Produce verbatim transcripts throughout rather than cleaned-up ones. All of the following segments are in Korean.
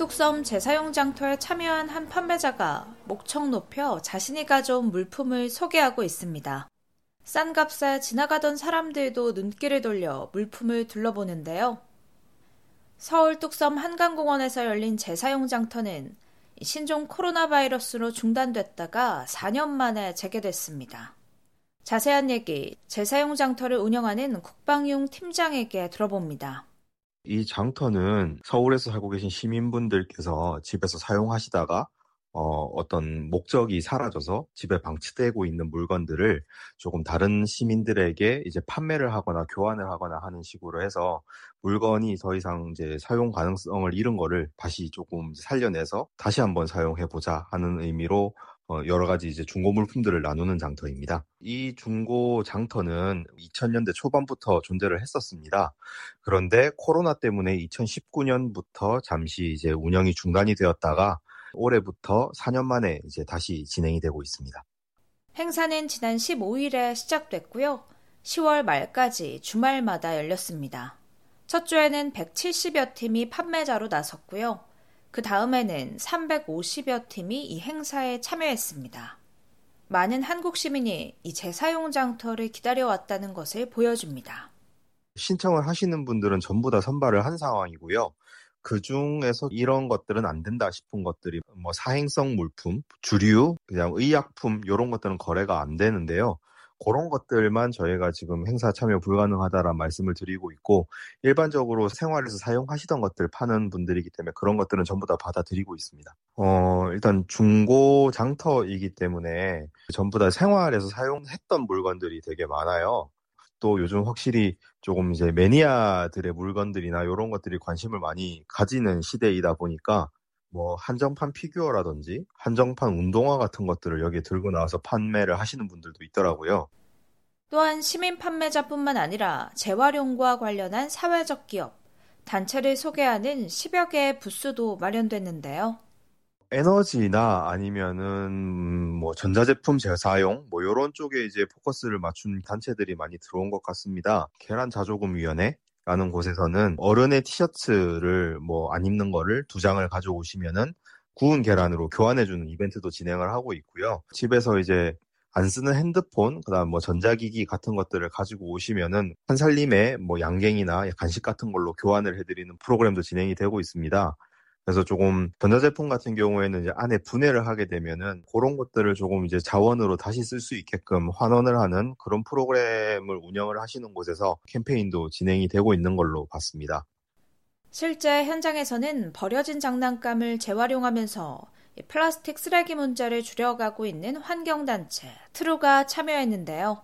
뚝섬 재사용 장터에 참여한 한 판매자가 목청 높여 자신이 가져온 물품을 소개하고 있습니다. 싼 값에 지나가던 사람들도 눈길을 돌려 물품을 둘러보는데요. 서울 뚝섬 한강공원에서 열린 재사용 장터는 신종 코로나 바이러스로 중단됐다가 사 년 만에 재개됐습니다. 자세한 얘기 재사용 장터를 운영하는 국방용 팀장에게 들어봅니다. 이 장터는 서울에서 살고 계신 시민분들께서 집에서 사용하시다가 어, 어떤 목적이 사라져서 집에 방치되고 있는 물건들을 조금 다른 시민들에게 이제 판매를 하거나 교환을 하거나 하는 식으로 해서 물건이 더 이상 이제 사용 가능성을 잃은 거를 다시 조금 살려내서 다시 한번 사용해보자 하는 의미로 어, 여러 가지 이제 중고 물품들을 나누는 장터입니다. 이 중고 장터는 이천 년대 초반부터 존재를 했었습니다. 그런데 코로나 때문에 이천십구 년부터 잠시 이제 운영이 중단이 되었다가 올해부터 사 년 만에 이제 다시 진행이 되고 있습니다. 행사는 지난 십오 일에 시작됐고요. 시월 말까지 주말마다 열렸습니다. 첫 주에는 백칠십여 팀이 판매자로 나섰고요. 그 다음에는 삼백오십여 팀이 이 행사에 참여했습니다. 많은 한국 시민이 이 재사용 장터를 기다려왔다는 것을 보여줍니다. 신청을 하시는 분들은 전부 다 선발을 한 상황이고요. 그 중에서 이런 것들은 안 된다 싶은 것들이 뭐 사행성 물품, 주류, 그냥 의약품 이런 것들은 거래가 안 되는데요. 그런 것들만 저희가 지금 행사 참여 불가능하다라는 말씀을 드리고 있고 일반적으로 생활에서 사용하시던 것들 파는 분들이기 때문에 그런 것들은 전부 다 받아들이고 있습니다. 어, 일단 중고 장터이기 때문에 전부 다 생활에서 사용했던 물건들이 되게 많아요. 또 요즘 확실히 조금 이제 매니아들의 물건들이나 이런 것들이 관심을 많이 가지는 시대이다 보니까 뭐 한정판 피규어라든지 한정판 운동화 같은 것들을 여기에 들고 나와서 판매를 하시는 분들도 있더라고요. 또한 시민 판매자뿐만 아니라 재활용과 관련한 사회적 기업, 단체를 소개하는 십여 개의 부스도 마련됐는데요. 에너지나 아니면은 뭐 전자제품 재사용 뭐 이런 쪽에 이제 포커스를 맞춘 단체들이 많이 들어온 것 같습니다. 계란자조금위원회라는 곳에서는 어른의 티셔츠를 뭐 안 입는 거를 두 장을 가져오시면은 구운 계란으로 교환해주는 이벤트도 진행을 하고 있고요. 집에서 이제 안 쓰는 핸드폰, 그다음 뭐 전자기기 같은 것들을 가지고 오시면은 한 살림에 뭐 양갱이나 간식 같은 걸로 교환을 해드리는 프로그램도 진행이 되고 있습니다. 그래서 조금 전자제품 같은 경우에는 이제 안에 분해를 하게 되면은 그런 것들을 조금 이제 자원으로 다시 쓸 수 있게끔 환원을 하는 그런 프로그램을 운영을 하시는 곳에서 캠페인도 진행이 되고 있는 걸로 봤습니다. 실제 현장에서는 버려진 장난감을 재활용하면서 플라스틱 쓰레기 문제를 줄여가고 있는 환경단체 트루가 참여했는데요.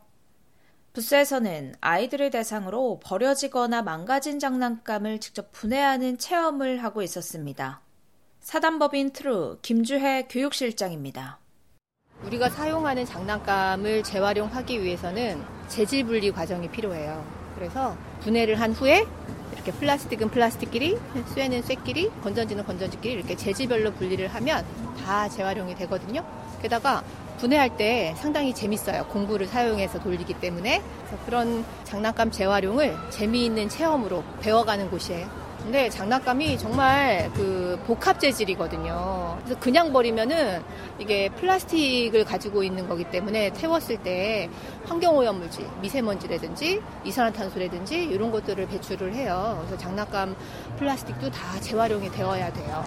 부스에서는 아이들을 대상으로 버려지거나 망가진 장난감을 직접 분해하는 체험을 하고 있었습니다. 사단법인 트루 김주혜 교육실장입니다. 우리가 사용하는 장난감을 재활용하기 위해서는 재질 분리 과정이 필요해요. 그래서 분해를 한 후에 이렇게 플라스틱은 플라스틱끼리, 쇠는 쇠끼리, 건전지는 건전지끼리 이렇게 재질별로 분리를 하면 다 재활용이 되거든요. 게다가 분해할 때 상당히 재밌어요. 공구를 사용해서 돌리기 때문에. 그래서 그런 장난감 재활용을 재미있는 체험으로 배워가는 곳이에요. 근데 장난감이 정말 그 복합 재질이거든요. 그래서 그냥 버리면은 이게 플라스틱을 가지고 있는 거기 때문에 태웠을 때 환경오염물질, 미세먼지라든지 이산화탄소라든지 이런 것들을 배출을 해요. 그래서 장난감 플라스틱도 다 재활용이 되어야 돼요.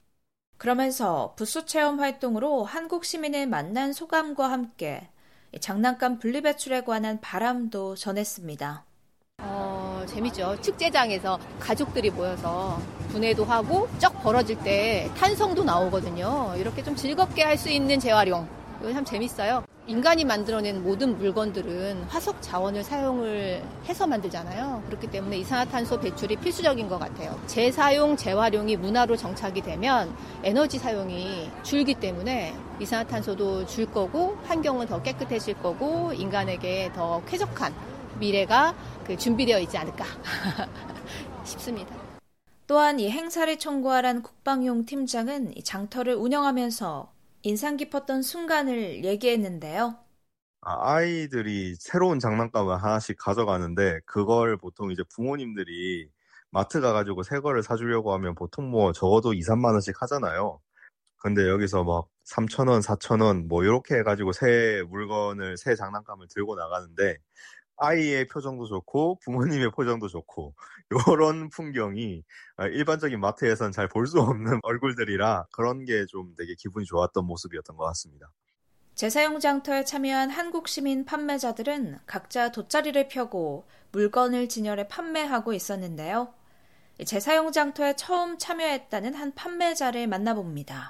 그러면서 부스 체험 활동으로 한국 시민을 만난 소감과 함께 장난감 분리배출에 관한 바람도 전했습니다. 어, 재밌죠. 축제장에서 가족들이 모여서 분해도 하고 쩍 벌어질 때 탄성도 나오거든요. 이렇게 좀 즐겁게 할 수 있는 재활용. 이거 참 재밌어요. 인간이 만들어낸 모든 물건들은 화석 자원을 사용을 해서 만들잖아요. 그렇기 때문에 이산화탄소 배출이 필수적인 것 같아요. 재사용, 재활용이 문화로 정착이 되면 에너지 사용이 줄기 때문에 이산화탄소도 줄 거고 환경은 더 깨끗해질 거고 인간에게 더 쾌적한 미래가 그 준비되어 있지 않을까 싶습니다. 또한 이 행사를 총괄한 국방용 팀장은 이 장터를 운영하면서 인상 깊었던 순간을 얘기했는데요. 아, 아이들이 새로운 장난감을 하나씩 가져가는데 그걸 보통 이제 부모님들이 마트 가가지고 새 거를 사주려고 하면 보통 뭐 적어도 이, 삼만 원씩 하잖아요. 근데 여기서 막 삼천 원, 사천 원 뭐 이렇게 해가지고 새 물건을, 새 장난감을 들고 나가는데 아이의 표정도 좋고 부모님의 표정도 좋고 이런 풍경이 일반적인 마트에선 잘 볼 수 없는 얼굴들이라 그런 게 좀 되게 기분이 좋았던 모습이었던 것 같습니다. 재사용 장터에 참여한 한국 시민 판매자들은 각자 돗자리를 펴고 물건을 진열해 판매하고 있었는데요. 재사용 장터에 처음 참여했다는 한 판매자를 만나봅니다.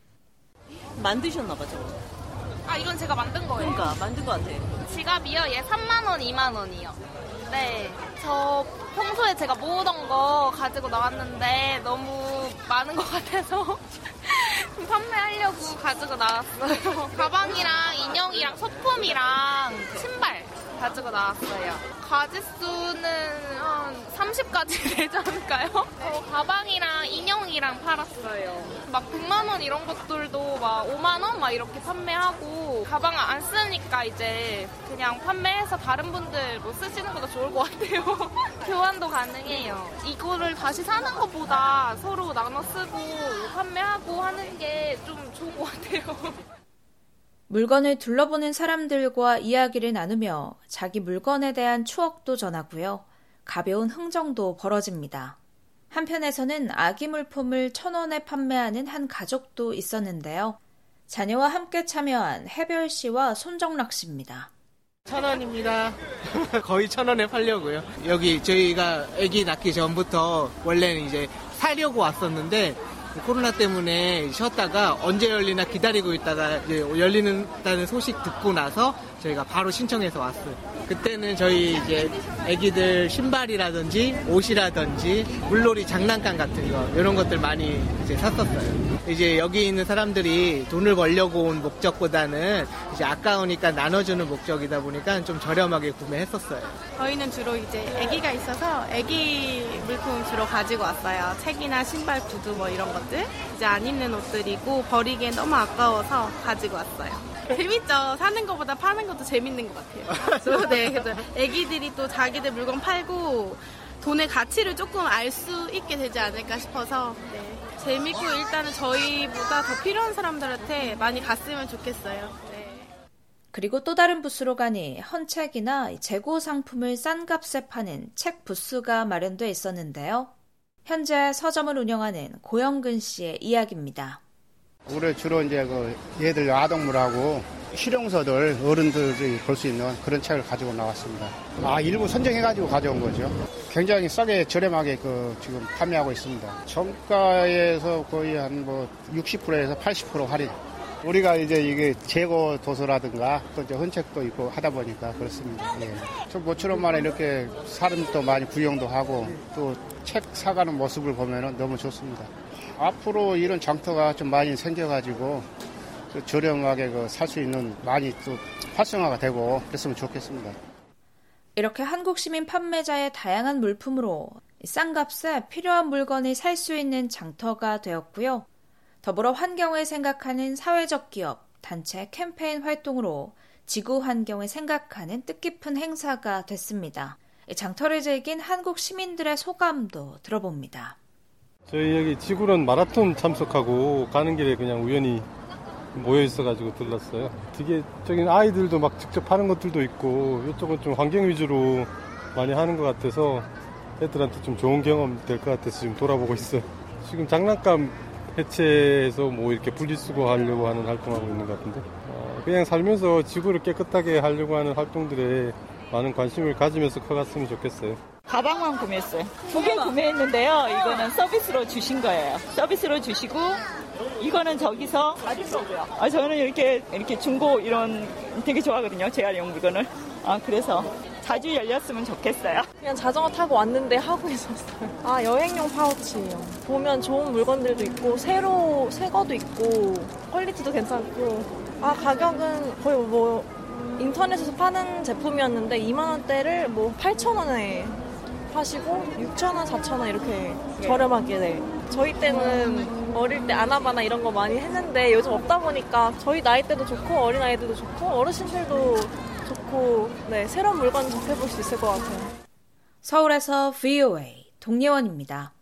만드셨나 봐, 저거. 아, 이건 제가 만든 거예요. 그러니까 만든 것 같아. 지갑이요? 얘 삼만 원, 이만 원이요. 네, 저 평소에 제가 모으던 거 가지고 나왔는데 너무 많은 것 같아서 판매하려고 가지고 나왔어요. 가방이랑 인형이랑 소품이랑 신발 가지고 나왔어요. 가짓수는 한 삼십 가지 되지 않을까요? 어, 가방이랑 인형이랑 팔았어요. 막 백만 원 이런 것들도 막 오만 원 막 이렇게 판매하고, 가방 안 쓰니까 이제 그냥 판매해서 다른 분들 뭐 쓰시는 것도 좋을 것 같아요. 교환도 가능해요. 이거를 다시 사는 것보다 서로 나눠 쓰고 판매하고 하는 게 좀 좋은 것 같아요. 물건을 둘러보는 사람들과 이야기를 나누며 자기 물건에 대한 추억도 전하고요. 가벼운 흥정도 벌어집니다. 한편에서는 아기 물품을 천 원에 판매하는 한 가족도 있었는데요. 자녀와 함께 참여한 해별 씨와 손정락 씨입니다. 천 원입니다. 거의 천 원에 팔려고요. 여기 저희가 아기 낳기 전부터 원래는 이제 사려고 왔었는데 코로나 때문에 쉬었다가 언제 열리나 기다리고 있다가 이제 열리는다는 소식 듣고 나서 저희가 바로 신청해서 왔어요. 그때는 저희 이제 애기들 신발이라든지 옷이라든지 물놀이 장난감 같은 거 이런 것들 많이 이제 샀었어요. 이제 여기 있는 사람들이 돈을 벌려고 온 목적보다는 이제 아까우니까 나눠주는 목적이다 보니까 좀 저렴하게 구매했었어요. 저희는 주로 이제 아기가 있어서 아기 물품 주로 가지고 왔어요. 책이나 신발, 구두 뭐 이런 것들. 이제 안 입는 옷들이고 버리기엔 너무 아까워서 가지고 왔어요. 재밌죠. 사는 것보다 파는 것도 재밌는 것 같아요. 네, 그래서 아기들이 또 자기들 물건 팔고 돈의 가치를 조금 알 수 있게 되지 않을까 싶어서 네. 재밌고 일단은 저희보다 더 필요한 사람들한테 많이 갔으면 좋겠어요. 네. 그리고 또 다른 부스로 가니 헌책이나 재고 상품을 싼 값에 파는 책 부스가 마련돼 있었는데요. 현재 서점을 운영하는 고영근 씨의 이야기입니다. 올해 주로 이제 그 얘들 아동물하고 실용서들 어른들이 볼 수 있는 그런 책을 가지고 나왔습니다. 아, 일부 선정해가지고 가져온 거죠. 굉장히 싸게 저렴하게 그 지금 판매하고 있습니다. 정가에서 거의 한 뭐 육십 퍼센트에서 팔십 퍼센트 할인. 우리가 이제 이게 재고 도서라든가 또 이제 헌책도 있고 하다 보니까 그렇습니다. 예. 좀 모처럼 만에 이렇게 사람도 많이 구경도 하고 또 책 사가는 모습을 보면은 너무 좋습니다. 앞으로 이런 장터가 좀 많이 생겨가지고 저렴하게 그 살 수 있는 많이 또 활성화가 되고 그랬으면 좋겠습니다. 이렇게 한국 시민 판매자의 다양한 물품으로 싼 값에 필요한 물건을 살 수 있는 장터가 되었고요. 더불어 환경을 생각하는 사회적 기업, 단체 캠페인 활동으로 지구 환경을 생각하는 뜻깊은 행사가 됐습니다. 장터를 즐긴 한국 시민들의 소감도 들어봅니다. 저희 여기 지구론 마라톤 참석하고 가는 길에 그냥 우연히 모여 있어가지고 들렀어요. 되게 저기 아이들도 막 직접 하는 것들도 있고 이쪽은 좀 환경 위주로 많이 하는 것 같아서 애들한테 좀 좋은 경험 될 것 같아서 지금 돌아보고 있어요. 지금 장난감 해체해서 뭐 이렇게 분리수거 하려고 하는 활동하고 있는 것 같은데 그냥 살면서 지구를 깨끗하게 하려고 하는 활동들에 많은 관심을 가지면서 커갔으면 좋겠어요. 가방만 구매했어요. 두 개 구매했는데요. 이거는 서비스로 주신 거예요. 서비스로 주시고 이거는 저기서 가지려고요. 아, 저는 이렇게 이렇게 중고 이런 되게 좋아하거든요. 재활용 물건을. 아, 그래서 자주 열렸으면 좋겠어요. 그냥 자전거 타고 왔는데 하고 있었어요. 아, 여행용 파우치예요. 보면 좋은 물건들도 있고 새로 새 거도 있고 퀄리티도 괜찮고 아, 가격은 거의 뭐 인터넷에서 파는 제품이었는데 이만 원대를 뭐 팔천 원에 파시고 육천 원, 사천 원 이렇게 네. 저렴하게 네. 저희 때는 어릴 때 아나바나 이런 거 많이 했는데 요즘 없다 보니까 저희 나이 때도 좋고 어린 아이들도 좋고 어르신들도 좋고 네, 새로운 물건 접해볼 수 있을 것 같아요. 서울에서 브이오에이 동예원입니다.